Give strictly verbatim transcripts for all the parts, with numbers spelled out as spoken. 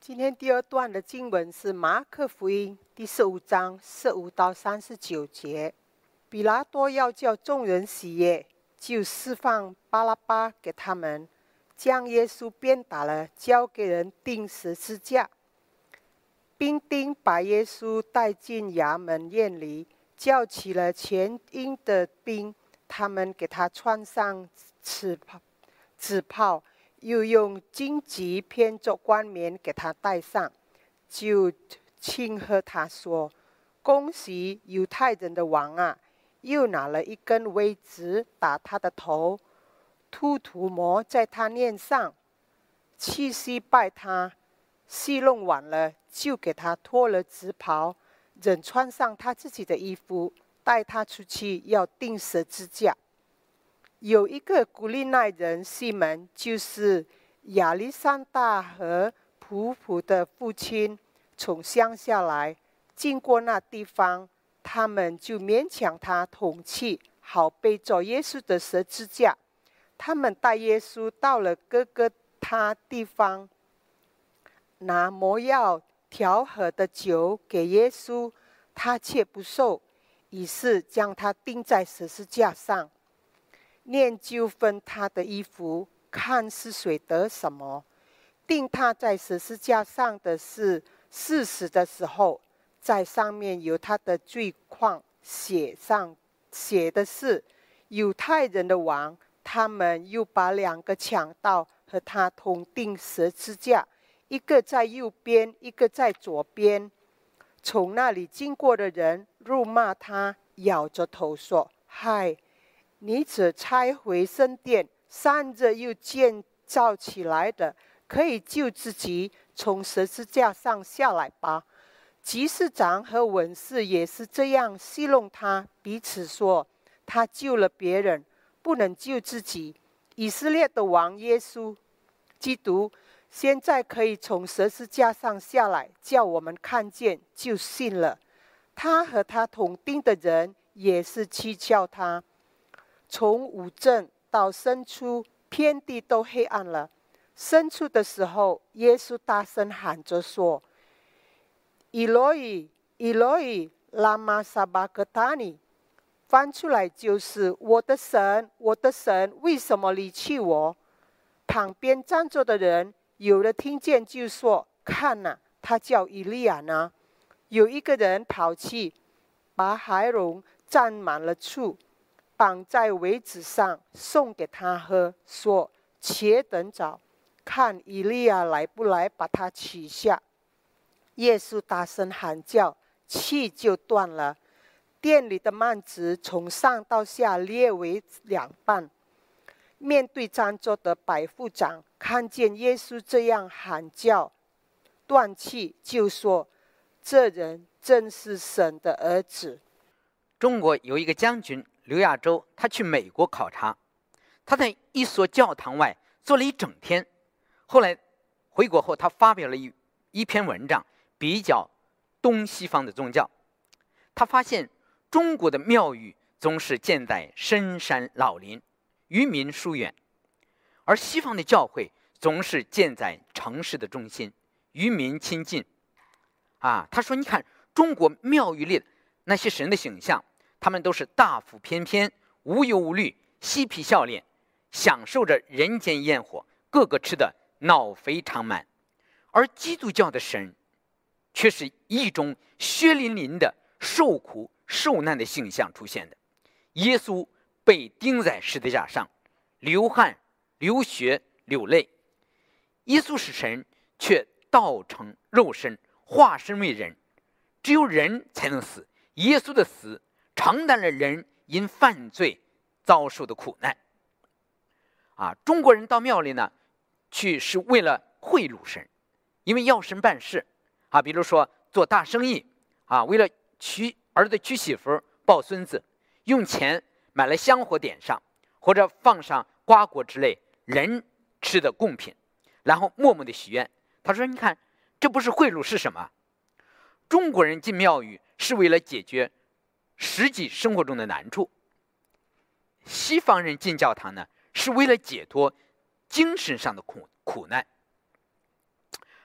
今天第二段的经文是马可福音第十五章十五到三十九节。比拉多要叫众人喜悦，就释放巴拉巴给他们，将耶稣鞭打了，交给人钉十字架。兵丁把耶稣带进衙门院里，叫起了全营的兵，他们给他穿上紫袍，紫袍又用荆棘编做冠冕给他戴上，就庆贺他说：“恭喜犹太人的王啊！”又拿了一根苇子打他的头，吐涂抹在他面上，气息拜他。戏弄完了，就给他脱了紫袍，人穿上他自己的衣服，带他出去要钉十字架。有一个古利奈人西门，就是亚历山大和普普的父亲，从乡下来，经过那地方，他们就勉强他同去，好背着耶稣的十字架。他们带耶稣到了各个他地方，拿魔药调和的酒给耶稣，他却不受，于是将他钉在十字架上。念就分他的衣服，看是谁得什么。钉他在十字架上的是事实的时候，在上面有他的罪状，写上写的是犹太人的王。他们又把两个强盗和他同钉十字架，一个在右边，一个在左边。从那里经过的人辱骂他，摇着头说：“嗨，你只拆毁圣殿，三日又建造起来的，可以救自己，从十字架上下来吧。”祭司长和文士也是这样戏弄他，彼此说：“他救了别人，不能救自己。以色列的王耶稣基督现在可以从十字架上下来，叫我们看见就信了。”他和他同钉的人也是讥笑他。从午正到深处，遍地都黑暗了。深处的时候，耶稣大声喊着说：“以罗以，以罗以，拉玛撒巴格达尼。”翻出来就是：“我的神，我的神，为什么离弃我？”旁边站着的人，有的听见就说：“看哪、啊，他叫以利亚呢。”有一个人跑去，把海蓉蘸满了醋，绑在苇子上，送给他喝，说：“且等着，看以利亚来不来，把他取下。”耶稣大声喊叫，气就断了。店里的幔子从上到下裂为两半。面对站着的百夫长，看见耶稣这样喊叫断气，就说：“这人真是神的儿子。” 中国有一个将军刘亚洲，他去美国考察，他在一所教堂外坐了一整天。后来回国后，他发表了一一篇文章，比较东西方的宗教。他发现中国的庙宇总是建在深山老林，与民疏远，而西方的教会总是建在城市的中心，与民亲近。啊，他说：“你看中国庙宇里那些神的形象，他们都是大腹翩翩、无忧无虑、嬉皮笑脸，享受着人间烟火，个个吃得脑肥肠满。而基督教的神，却是一种血淋淋的受苦受难的形象出现的。耶稣被钉在十字架上，流汗、流血、流泪。耶稣是神，却道成肉身，化身为人。只有人才能死，耶稣的死承担了人因犯罪遭受的苦难。啊，中国人到庙里呢，去是为了贿赂神，因为要神办事啊，比如说做大生意啊，为了娶儿子娶媳妇抱孙子，用钱买了香火点上，或者放上瓜果之类人吃的贡品，然后默默的许愿。他说：“你看，这不是贿赂是什么？中国人进庙宇是为了解决实际生活中的难处，西方人进教堂呢，是为了解脱精神上的苦苦难。”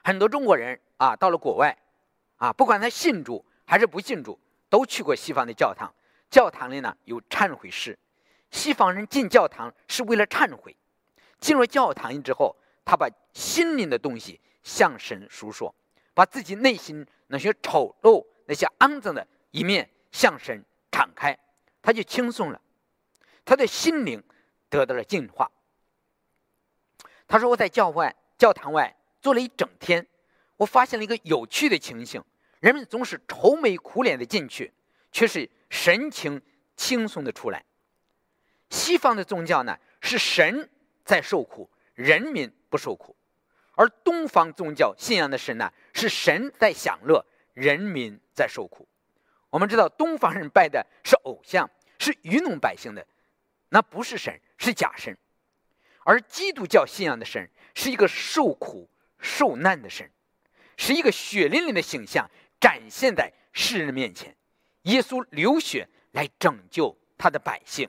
很多中国人啊，到了国外啊，不管他信主还是不信主，都去过西方的教堂。教堂里呢有忏悔室，西方人进教堂是为了忏悔。进入教堂之后，他把心灵的东西向神述说，把自己内心那些丑陋、那些肮脏的一面向神敞开，他就轻松了，他的心灵得到了净化。他说：“我在教外教堂外坐了一整天，我发现了一个有趣的情形，人们总是愁眉苦脸的进去，却是神情轻松的出来。西方的宗教呢，是神在受苦，人民不受苦；而东方宗教信仰的神呢，是神在享乐，人民在受苦。我们知道，东方人拜的是偶像，是愚弄百姓的，那不是神，是假神；而基督教信仰的神是一个受苦受难的神，是一个血淋淋的形象展现在世人面前。耶稣流血来拯救他的百姓。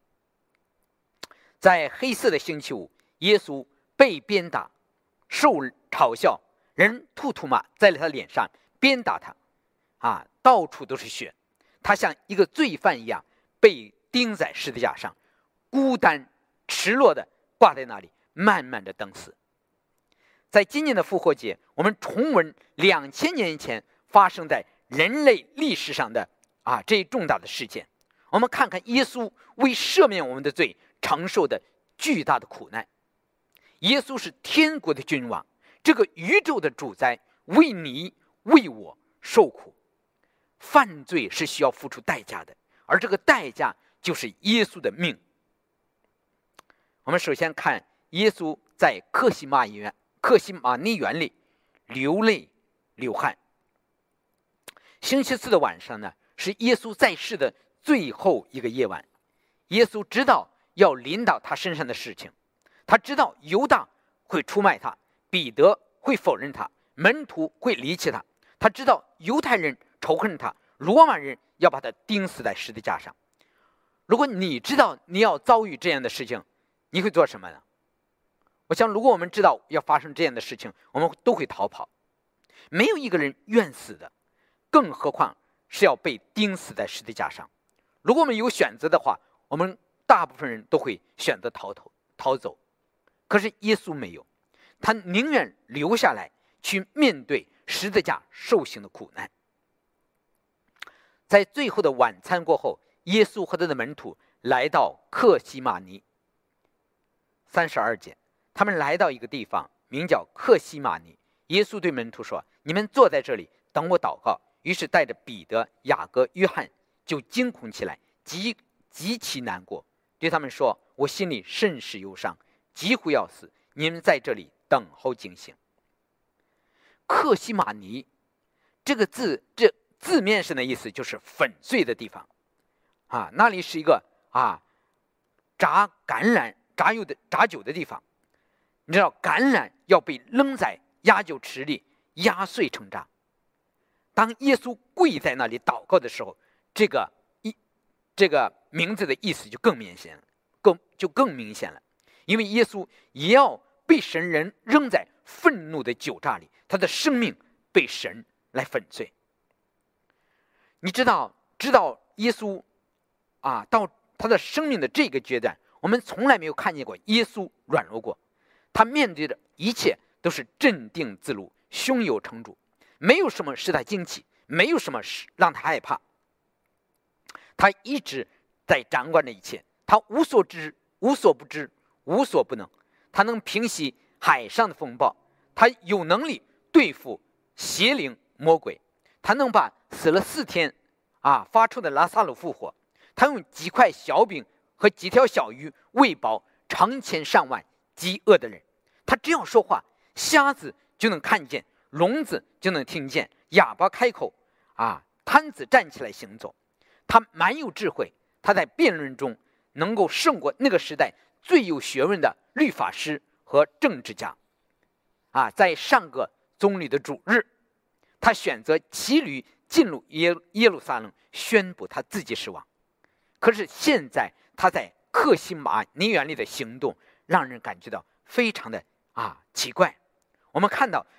在黑色的星期五，耶稣被鞭打，受嘲笑，人吐吐沫在他脸上，鞭打他，啊，到处都是血。他像一个罪犯一样被钉在十字架上，孤单赤裸的挂在那里，慢慢的等死。在今年的复活节，我们重温两千年前发生在人类历史上的啊这一重大的事件。我们看看耶稣为赦免我们的罪承受的巨大的苦难。耶稣是天国的君王，这个宇宙的主宰，为你为我受苦。犯罪是需要付出代价的，而这个代价就是耶稣的命。我们首先看耶稣在客西马园克西马尼园里流泪流汗。星期四的晚上呢，是耶稣在世的最后一个夜晚。耶稣知道要临到他身上的事情，他知道犹大会出卖他，彼得会否认他，门徒会离弃他，他知道犹太人仇恨他，罗马人要把他钉死在十字架上。如果你知道你要遭遇这样的事情，你会做什么呢？我想如果我们知道要发生这样的事情，我们都会逃跑。没有一个人愿死的，更何况是要被钉死在十字架上。如果我们有选择的话，我们大部分人都会选择逃逃逃走。可是耶稣没有，他宁愿留下来去面对十字架受刑的苦难。在最后的晚餐过后，耶稣和他的门徒来到客西马尼。三十二节，他们来到一个地方名叫客西马尼。耶稣对门徒说：“你们坐在这里等我祷告。”于是带着彼得、雅各、约翰就惊恐起来，极极其难过，对他们说：“我心里甚是忧伤，几乎要死。你们在这里等候警醒。”客西马尼这个字，这字面上的意思就是粉碎的地方啊，那里是一个啊榨橄榄、榨油的榨酒的地方。你知道橄榄要被扔在压酒池里压碎成渣。当耶稣跪在那里祷告的时候，这个一这个名字的意思就更明显了，更就更明显了。因为耶稣也要被神人扔在愤怒的酒榨里，他的生命被神来粉碎。你知道，知道耶稣啊，到他的生命的这个阶段，我们从来没有看见过耶稣软弱过。他面对的一切都是镇定自如，胸有成竹，没有什么使他惊奇，没有什么使让他害怕。他一直在掌管着一切，他无所知、无所不知、无所不能。他能平息海上的风暴，他有能力对付邪灵魔鬼，他能把死了四天啊发出的拉撒路复活，他用几块小饼和几条小鱼喂饱成千上万饥饿的人。他只要说话，瞎子就能看见，聋子就能听见，哑巴开口啊，瘫子站起来行走。他蛮有智慧，他在辩论中能够胜过那个时代最有学问的律法师和政治家啊。在上个宗理的主日，他选择骑驴进入耶耶路撒冷，宣布他自己是王。可是现在他在客西马尼园里的行动，让人感觉到非常的啊奇怪。我们看到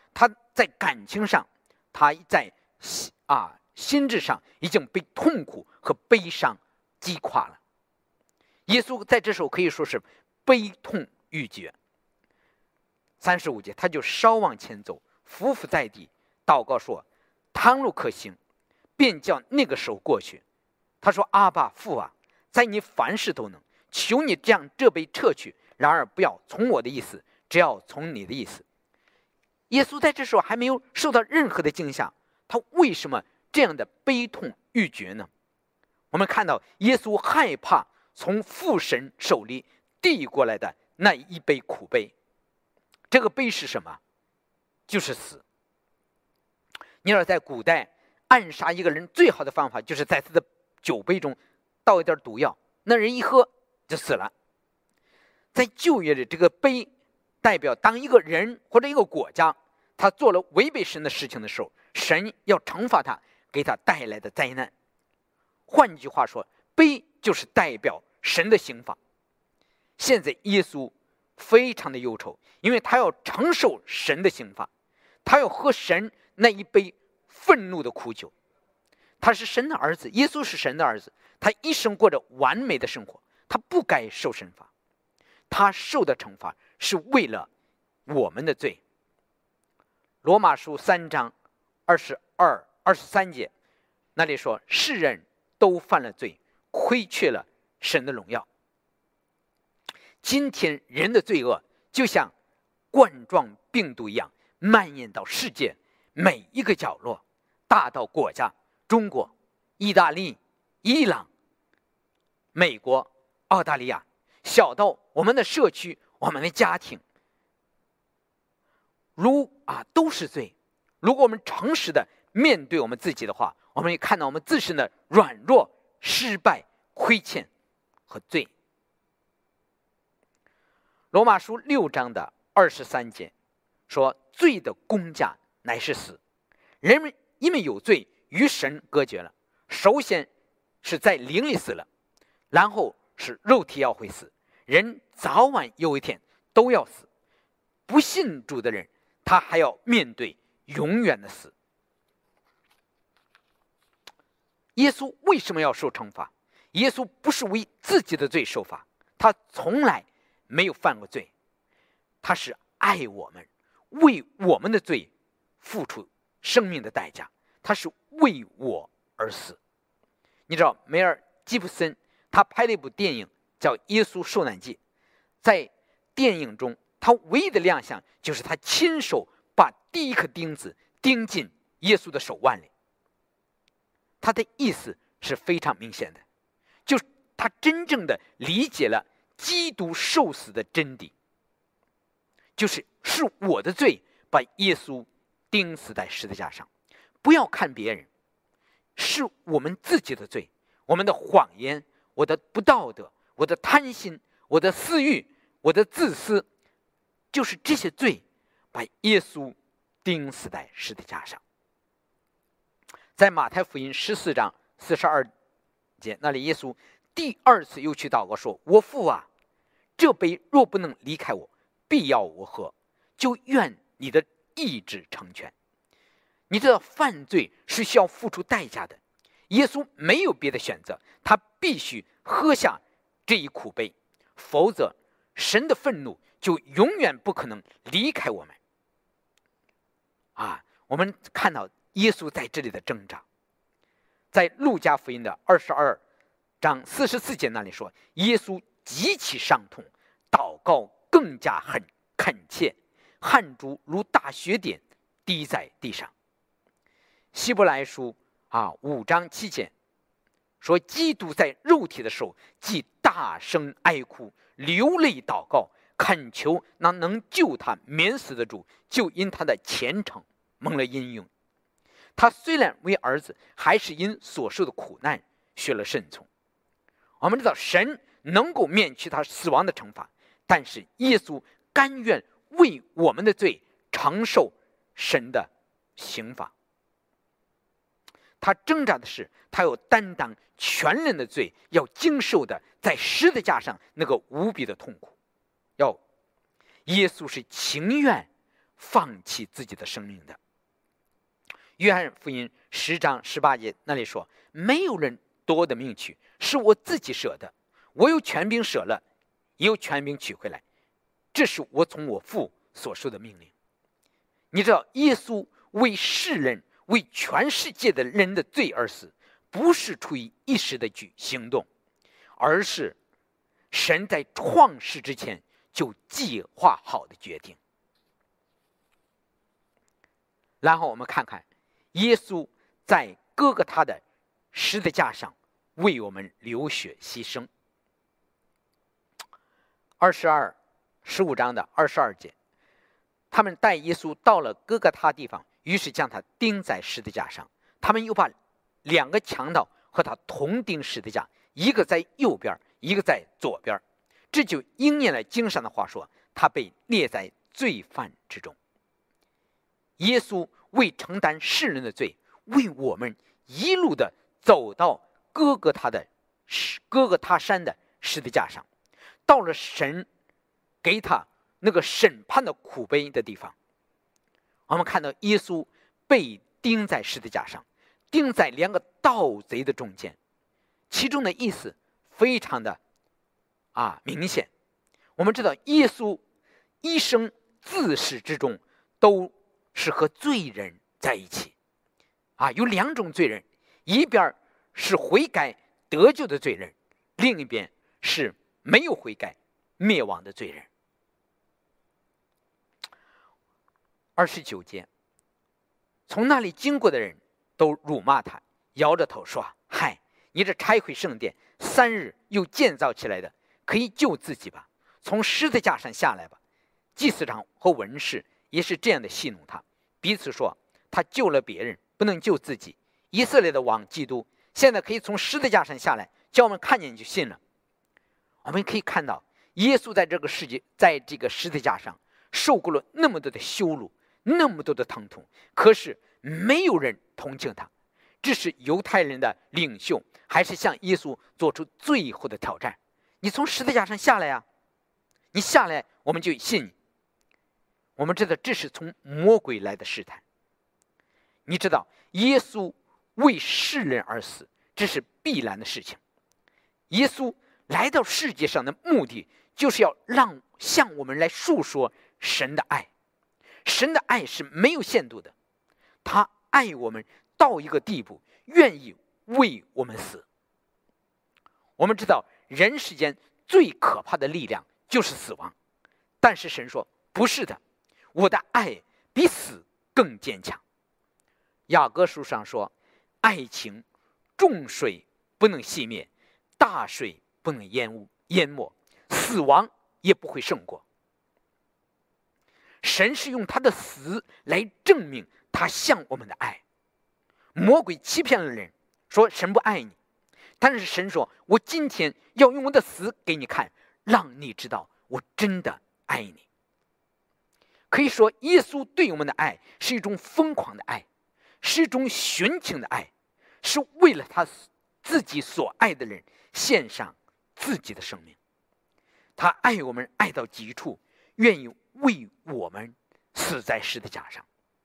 他在感情上，他在啊心智上已经被痛苦和悲伤击垮了。耶稣在这时候可以说是悲痛欲绝。三十五节，他就稍往前走，伏伏在地，祷告说：“倘若可行，便叫那个时候过去。”他说：“阿爸父啊，在你凡事都能，求你将这杯撤去，然而不要从我的意思，只要从你的意思。”耶稣在这时候还没有受到任何的惊吓，他为什么这样的悲痛欲绝呢？我们看到耶稣害怕从父神手里递过来的那一杯苦杯。这个杯是什么？就是死。你要在古代暗杀一个人最好的方法，就是在他的酒杯中倒一点毒药，那人一喝就死了。在旧约的这个杯代表当一个人或者一个国家他做了违背神的事情的时候，神要惩罚他，给他带来的灾难。换句话说，杯就是代表神的刑罚。现在耶稣非常的忧愁，因为他要承受神的刑罚，他要喝神那一杯愤怒的苦酒。他是神的儿子，耶稣是神的儿子，他一生过着完美的生活，他不该受惩罚。他受的惩罚是为了我们的罪。罗马书三章二十二、二十三节那里说：“世人都犯了罪，亏缺了神的荣耀。”今天人的罪恶就像冠状病毒一样，蔓延到世界每一个角落，大到国家中国、意大利、伊朗、美国、澳大利亚，小到我们的社区、我们的家庭，如啊都是罪。如果我们诚实的面对我们自己的话，我们也看到我们自身的软弱、失败、亏欠和罪。罗马书六章的二十三节说：“罪的工价乃是死，人们因为有罪与神隔绝了。首先是在灵里死了，然后是肉体要会死。人早晚有一天都要死。不信主的人，他还要面对永远的死。”耶稣为什么要受惩罚？耶稣不是为自己的罪受罚，他从来没有犯过罪，他是爱我们，为我们的罪付出生命的代价，他是为我而死。你知道梅尔吉布森他拍了一部电影叫《耶稣受难记》，在电影中他唯一的亮相就是他亲手把第一颗钉子钉进耶稣的手腕里。他的意思是非常明显的，就是他真正的理解了基督受死的真谛，就是是我的罪把耶稣钉死在十字架上。不要看别人，是我们自己的罪，我们的谎言，我的不道德，我的贪心，我的私欲，我的自私，就是这些罪把耶稣钉死在十字架上。在马太福音十四章四十二节那里，耶稣第二次又去祷告说：“我父啊，这杯若不能离开我，必要我喝，就愿你的意志成全。”你知道犯罪是需要付出代价的，耶稣没有别的选择，他必须喝下这一苦杯，否则神的愤怒就永远不可能离开我们。啊，我们看到耶稣在这里的挣扎。在路加福音的二十二章四十四节那里说，耶稣极其伤痛，祷告更加很恳切，汗珠如大雪点滴在地上。希伯来书啊五章七节说，基督在肉体的时候，既大声哀哭，流泪祷告，恳求那能救他免死的主，就因他的虔诚蒙了应允。他虽然为儿子，还是因所受的苦难学了顺从。我们知道神能够免去他死亡的惩罚，但是耶稣甘愿为我们的罪承受神的刑罚。他挣扎的是，他要担当全人的罪，要经受的在十字架上那个无比的痛苦。要耶稣是情愿放弃自己的生命的。约翰福音十章十八节那里说，没有人夺我的命去，是我自己舍的，我有权柄舍了，也有权柄取回来，这是我从我父所受的命令。你知道，耶稣为世人，为全世界的人的罪而死，不是出于一时的举行动，而是神在创世之前就计划好的决定。然后我们看看耶稣在哥哥他的十字架上为我们流血牺牲。二十二十五章的二十二节，他们带耶稣到了哥哥他地方，于是将他钉在十字架上。他们又把两个强盗和他同钉十字架，一个在右边，一个在左边。这就应验了经上的话说，他被列在罪犯之中。耶稣为承担世人的罪，为我们一路的走到哥哥他的哥哥他山的十字架上，到了神给他那个审判的苦悲的地方。我们看到耶稣被钉在十字架上，钉在两个盗贼的中间，其中的意思非常的啊明显。我们知道耶稣一生自始至终都是和罪人在一起啊，有两种罪人，一边是悔改得救的罪人，另一边是没有悔改灭亡的罪人。二十九节，从那里经过的人都辱骂他，摇着头说，嗨，你这拆毁圣殿三日又建造起来的，可以救自己吧，从十字架上下来吧。祭司长和文士也是这样的戏弄他，彼此说，他救了别人，不能救自己。以色列的王基督现在可以从十字架上下来，叫我们看见就信了。我们可以看到耶稣在这个世界，在这个十字架上受过了那么多的羞辱，那么多的疼痛，可是没有人同情他。这是犹太人的领袖还是向耶稣做出最后的挑战，你从十字架上下来啊，你下来我们就信你。我们知道这是从魔鬼来的试探。你知道耶稣为世人而死，这是必然的事情。耶稣来到世界上的目的，就是要让向我们来述说神的爱。神的爱是没有限度的，他爱我们到一个地步，愿意为我们死。我们知道人世间最可怕的力量就是死亡，但是神说不是的，我的爱比死更坚强。雅各书上说，爱情重水不能熄灭，大水不能淹污淹没，死亡也不会胜过。神是用他的死来证明他向我们的爱。魔鬼欺骗了人，说神不爱你，但是神说，我今天要用我的死给你看，让你知道我真的爱你。可以说耶稣对我们的爱是一种疯狂的爱，是一种殉情的爱，是为了他自己所爱的人献上自己的生命。他爱我们爱到极处，愿意为我们死在十字架上。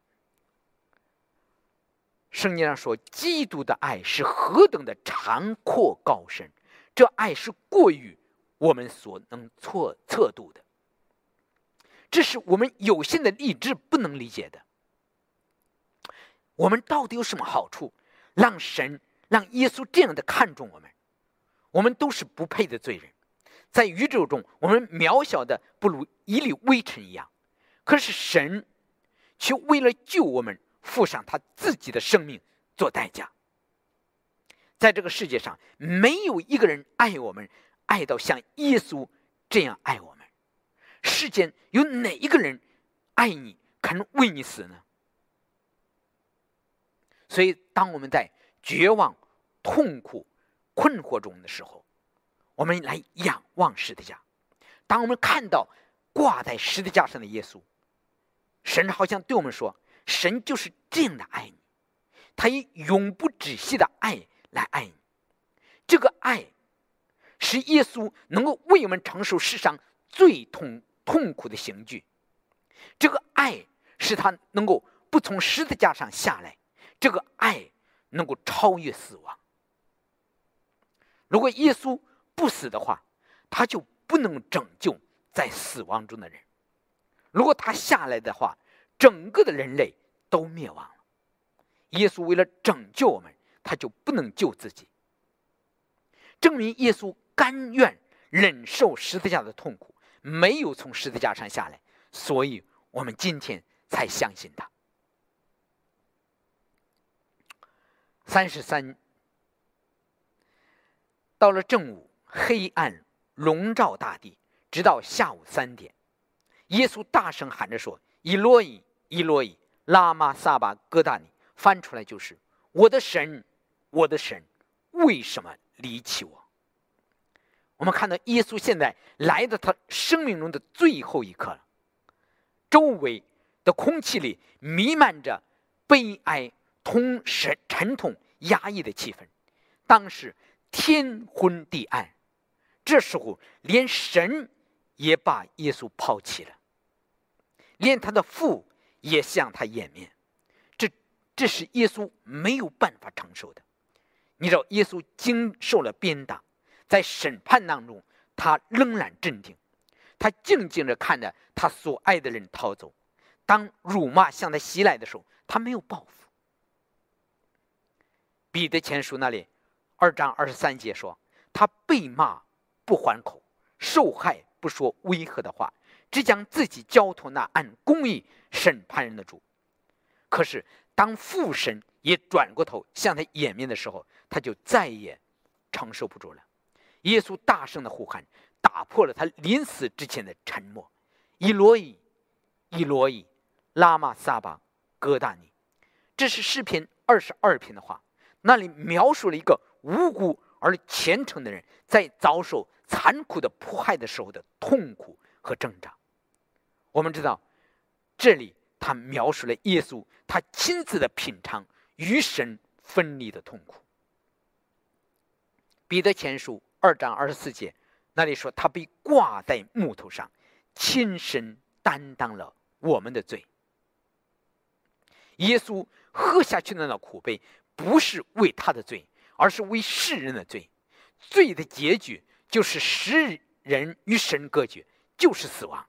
圣经上说，基督的爱是何等的长阔高深，这爱是过于我们所能测测度的，这是我们有限的理智不能理解的。我们到底有什么好处，让神让耶稣这样的看重我们？我们都是不配的罪人，在宇宙中我们渺小的不如一粒微尘一样，可是神却为了救我们付上他自己的生命做代价。在这个世界上没有一个人爱我们爱到像耶稣这样爱我们。世间有哪一个人爱你肯为你死呢？所以当我们在绝望痛苦困惑中的时候，我们来仰望十字架。当我们看到挂在十字架上的耶稣，神好像对我们说，神就是这样的爱你，他以永不止息的爱来爱你。这个爱使耶稣能够为我们承受世上最痛痛苦的刑具，这个爱使他能够不从十字架上下来，这个爱能够超越死亡。如果耶稣不死的话，他就不能拯救在死亡中的人。如果他下来的话，整个的人类都灭亡了。耶稣为了拯救我们，他就不能救自己，证明耶稣甘愿忍受十字架的痛苦，没有从十字架上下来，所以我们今天才相信他。三十三，到了正午，黑暗笼罩大地，直到下午三点，耶稣大声喊着说：“以罗以，以罗以，拉玛撒巴哥大尼。”翻出来就是：“我的神，我的神，为什么离弃我？”我们看到耶稣现在来到他生命中的最后一刻了，周围的空气里弥漫着悲哀、痛、沉痛、压抑的气氛。当时天昏地暗，这时候连神也把耶稣抛弃了，连他的父也向他掩面。这这是耶稣没有办法承受的。你知道，耶稣经受了鞭打，在审判当中，他仍然镇定，他静静地看着他所爱的人逃走。当辱骂向他袭来的时候，他没有报复。彼得前书那里二章二十三节说，他被骂不还口，受害不说威吓的话，只将自己交托那按公义审判人的主。可是当父神也转过头向他掩面的时候，他就再也承受不住了。耶稣大声的呼喊，打破了他临死之前的沉默：“以罗以，以罗以，拉玛撒巴哥大尼。”这是诗篇二十二篇的话，那里描述了一个无辜而虔诚的人在遭受残酷的迫害的时候的痛苦和挣扎。我们知道，这里他描述了耶稣他亲自的品尝与神分离的痛苦。彼得前书二章二十四节那里说，他被挂在木头上，亲身担当了我们的罪。耶稣喝下去的那苦杯，不是为他的罪，而是为世人的罪。罪的结局就是使人与神隔绝，就是死亡。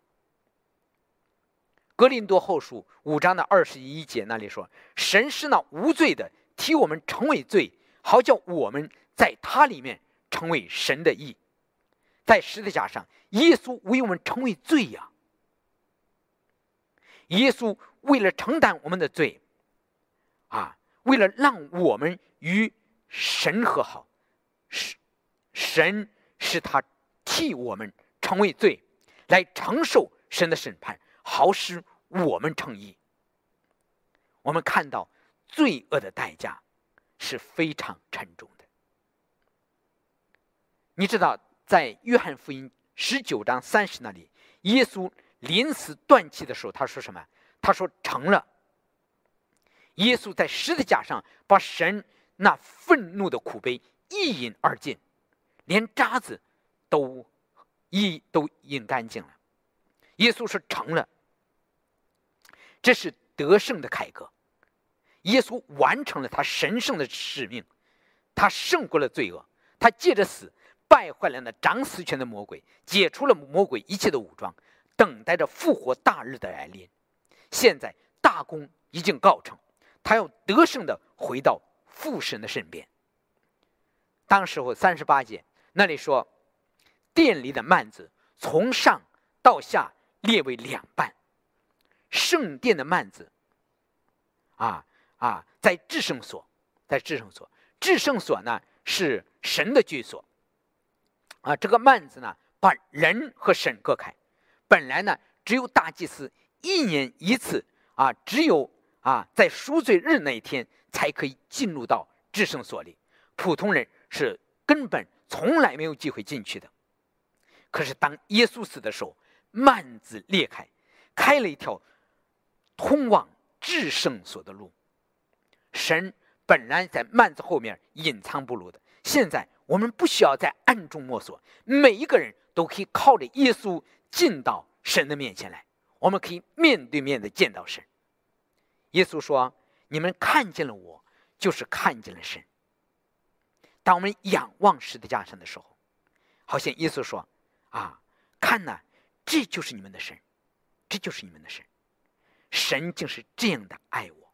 哥林多后书五章的二十一节那里说，神是那无罪的替我们成为罪，好叫我们在他里面成为神的义。在十字架上，耶稣为我们成为罪呀、啊！耶稣为了承担我们的罪啊，为了让我们与神和好，神是他替我们成为罪，来承受神的审判，好使我们称义。我们看到罪恶的代价是非常沉重的。你知道，在约翰福音十九章三十那里，耶稣临死断气的时候，他说什么？他说成了。耶稣在十字架上把神那愤怒的苦杯一饮而尽，连渣子都一都饮干净了。耶稣说成了，这是得胜的凯歌。耶稣完成了他神圣的使命，他胜过了罪恶，他借着死败坏了那掌死权的魔鬼，解除了魔鬼一切的武装，等待着复活大日的来临。现在大功已经告成，他要得胜的回到父神的身边。当时候三十八节那里说，殿里的幔子从上到下列为两半，圣殿的幔子啊啊，在至圣所，在至圣所，至圣所呢是神的居所啊。这个幔子呢，把人和神隔开。本来呢，只有大祭司一年一次啊，只有啊在赎罪日那一天才可以进入到至圣所里，普通人是根本从来没有机会进去的。可是当耶稣死的时候，幔子裂开，开了一条通往至圣所的路。神本来在幔子后面隐藏不露的，现在我们不需要在暗中摸索，每一个人都可以靠着耶稣进到神的面前来，我们可以面对面的见到神。 耶稣说：“你们看见了我，就是看见了神。”当我们仰望十字架上的时候，好像耶稣说：“啊，看哪，这就是你们的神，这就是你们的神，神竟是这样的爱我。”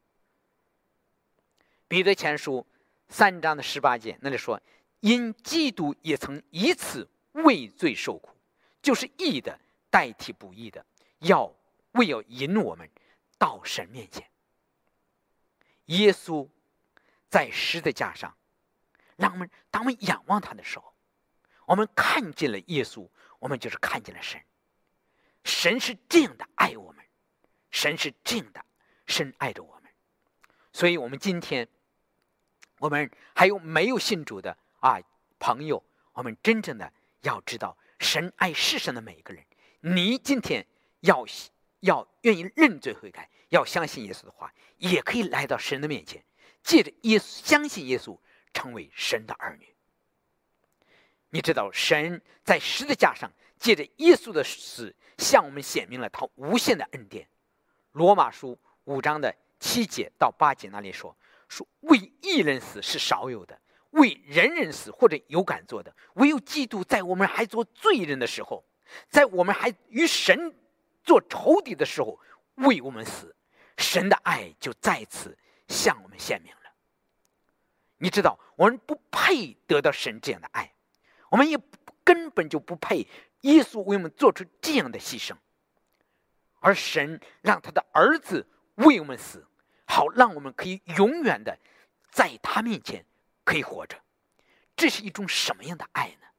彼得前书三章的十八节那里说：“因基督也曾一次为罪受苦，就是义的代替不义的，要为要引我们到神面前。”耶稣在十字架上，让我们当我们仰望他的时候，我们看见了耶稣，我们就是看见了神。神是这样的爱我们，神是这样的深爱着我们。所以我们今天，我们还有没有信主的啊朋友，我们真正的要知道，神爱世上的每一个人。你今天要要愿意认罪悔改，要相信耶稣的话，也可以来到神的面前，借着耶稣相信耶稣，成为神的儿女。你知道，神在十字架上借着耶稣的死，向我们显明了他无限的恩典。罗马书五章的七节到八节那里说：“说为一人死是少有的，为人人死或者有敢做的，唯有基督在我们还做罪人的时候，在我们还与神做仇敌的时候，为我们死。神的爱就再次向我们显明了。”你知道，我们不配得到神这样的爱，我们也根本就不配耶稣为我们做出这样的牺牲，而神让他的儿子为我们死，好让我们可以永远的在他面前可以活着。这是一种什么样的爱呢？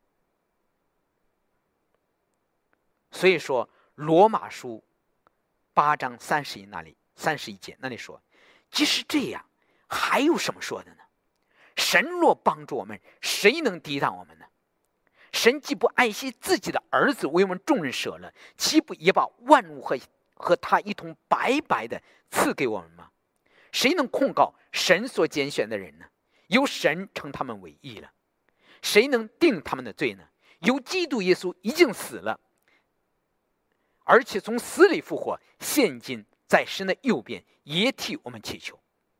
所以说罗马书八章三十一那里三十一节那里说：“即使这样，还有什么说的呢？神若帮助我们，谁能抵挡我们呢？神既不爱惜自己的儿子为我们众人舍了，岂不也把万物和和他一同白白的赐给我们吗？谁能控告神所拣选的人呢？由神称他们为义了。谁能定他们的罪呢？由基督耶稣已经死了，而且从死里复活，现今在神的右边，也替我们祈求。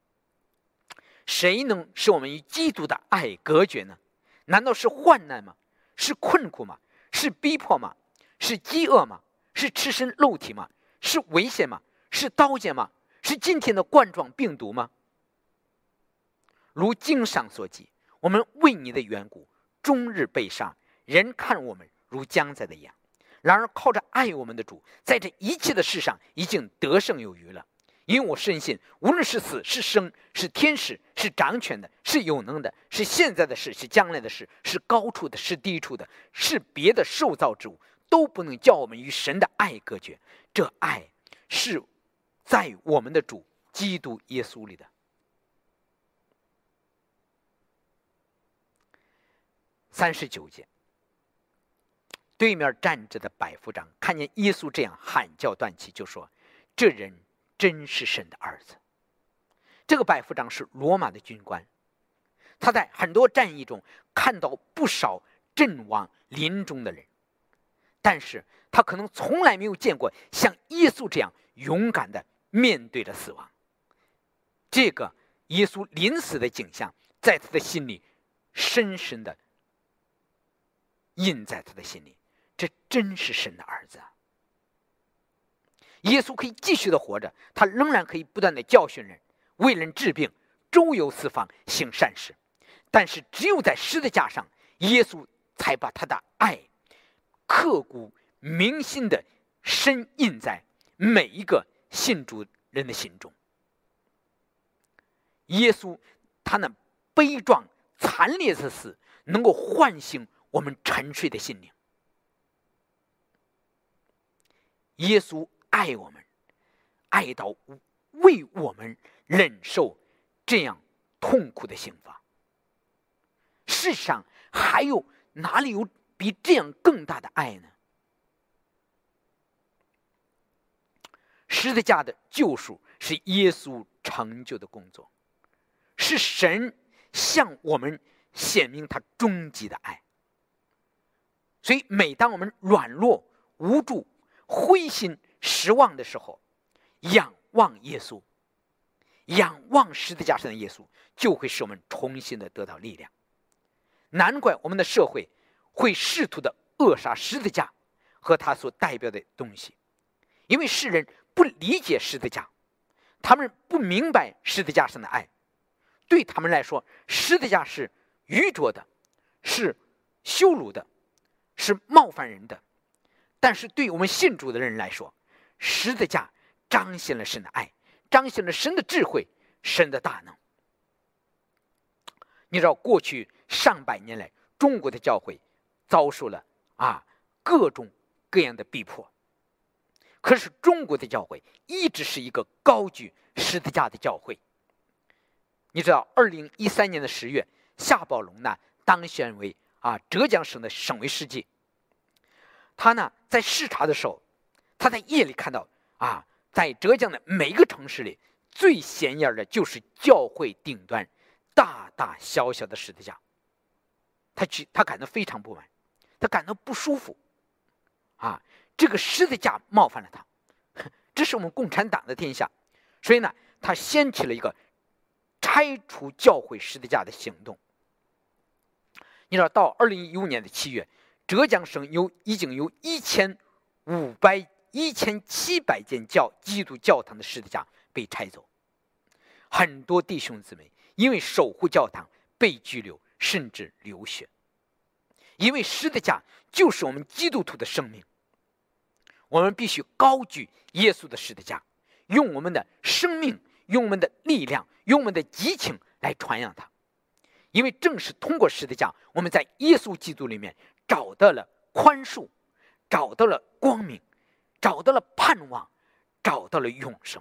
谁能使我们与基督的爱隔绝呢？难道是患难吗？是困苦吗？是逼迫吗？是饥饿吗？是赤身露体吗？是危险吗？是刀剑吗？是今天的冠状病毒吗？如经上所记，我们为你的缘故，终日被杀，人看我们如将宰的羊。然而靠着爱我们的主，在这一切的事上已经得胜有余了。因为我深信，无论是死是生，是天使，是掌权的，是有能的，是现在的事，是将来的事，是高处的，是低处的，是别的受造之物，都不能叫我们与神的爱隔绝。这爱是在我们的主基督耶稣里的。三十九节，对面站着的百夫长看见耶稣这样喊叫断气，就说：“这人真是神的儿子。”这个百夫长是罗马的军官，他在很多战役中看到不少阵亡临终的人，但是他可能从来没有见过像耶稣这样勇敢的面对着死亡。这个耶稣临死的景象在他的心里深深的印在他的心里，这真是神的儿子啊！耶稣可以继续的活着，他仍然可以不断的教训人，为人治病，周游四方，行善事。但是只有在十字架上，耶稣才把他的爱刻骨铭心的深印在每一个信主人的心中。耶稣他那悲壮惨烈的死，能够唤醒我们沉睡的心灵。耶稣爱我们，爱到为我们忍受这样痛苦的刑罚。世上还有哪里有比这样更大的爱呢？十字架的救赎是耶稣成就的工作，是神向我们显明他终极的爱。所以每当我们软弱无助灰心失望的时候，仰望耶稣， 仰望十字架上的耶稣，就会使我们重新的得到力量。难怪我们的社会会试图的扼杀十字架和它所代表的东西，因为世人不理解十字架，他们不明白十字架上的爱。对他们来说，十字架是愚拙的，是羞辱的，是冒犯人的。但是对我们信主的人来说，十字架彰显了神的爱，彰显了神的智慧，神的大能。你知道，过去上百年来，中国的教会遭受了啊各种各样的逼迫，可是中国的教会一直是一个高举十字架的教会。你知道，二零一三年的十月，夏宝龙呢当选为啊浙江省的省委书记。他呢在视察的时候，他在夜里看到啊，在浙江的每个城市里，最显眼的就是教会顶端大大小小的十字架。他去，他感到非常不满，他感到不舒服，啊，这个十字架冒犯了他，这是我们共产党的天下，所以呢，他掀起了一个拆除教会十字架的行动。你知道，到二零一五年的七月，浙江省有已经有一千五百、一千七百间教基督教堂的十字架被拆走，很多弟兄姊妹因为守护教堂被拘留，甚至流血。因为十字架就是我们基督徒的生命，我们必须高举耶稣的十字架，用我们的生命，用我们的力量，用我们的激情来传扬它。因为正是通过十字架，我们在耶稣基督里面找到了宽恕，找到了光明，找到了盼望，找到了永生。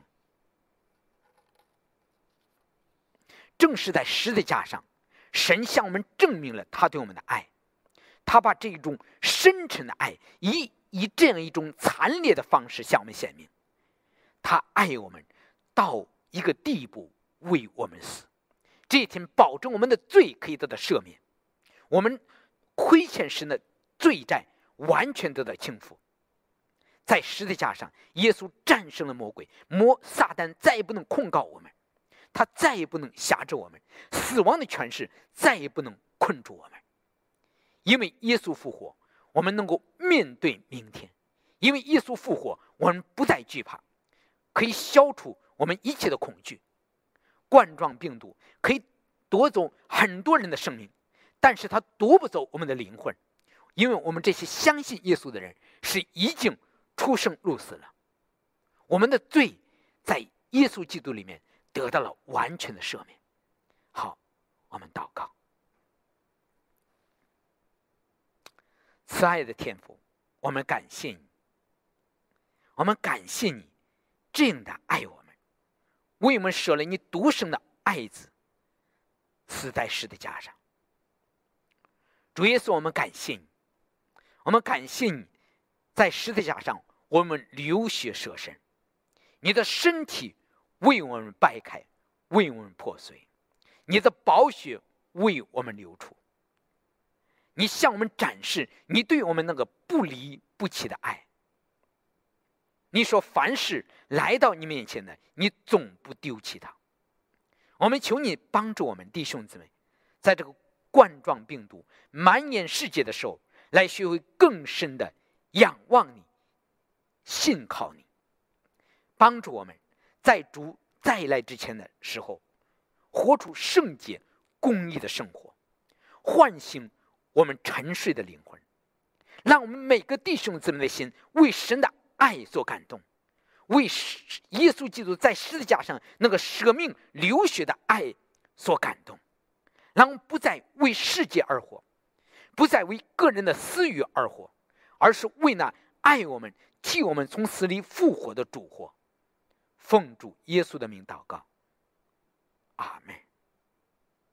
正是在十字架上，神向我们证明了他对我们的爱，他把这种深沉的爱以以这样一种惨烈的方式向我们显明，他爱我们到一个地步，为我们死。这一天保证我们的罪可以得到赦免，我们亏欠神的罪债完全得到倾覆。在十字架上，耶稣战胜了魔鬼，魔撒旦再也不能控告我们，他再也不能辖制我们，死亡的权势再也不能困住我们。因为耶稣复活，我们能够面对明天；因为耶稣复活，我们不再惧怕，可以消除我们一切的恐惧。冠状病毒可以夺走很多人的生命，但是它夺不走我们的灵魂，因为我们这些相信耶稣的人是已经出生入死了，我们的罪在耶稣基督里面得到了完全的赦免。好，我们祷告。慈爱的天父，我们感谢你，我们感谢你这样的爱我们，为我们舍了你独生的爱子，死在十字架上。主耶稣，我们感谢你，我们感谢你在十字架上我们流血舍身，你的身体为我们掰开，为我们破碎，你的宝血为我们流出。你向我们展示你对我们那个不离不弃的爱。你说凡是来到你面前的，你总不丢弃他。我们求你帮助我们弟兄姊妹，在这个冠状病毒蔓延世界的时候，来学会更深的仰望你，信靠你，帮助我们在主再来之前的时候，活出圣洁公义的生活，唤醒我们沉睡的灵魂，让我们每个弟兄姊妹的心为神的爱所感动，为耶稣基督在十字架上那个舍命流血的爱所感动，让我们不再为世界而活，不再为个人的私欲而活，而是为那爱我们、替我们从死里复活的主活。奉主耶稣的名祷告，阿们。